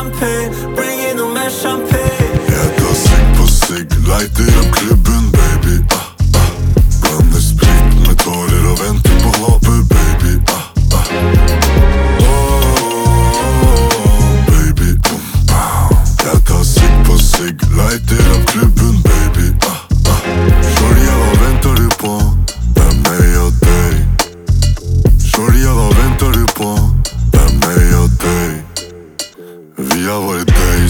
champagne, bring in noe mer champagne. Jeg tar sigg på sigg, leiter opp klubben, baby. Blander sprit med tårer og venter på håpet, baby. Baby, jeg tar sigg på sigg, leiter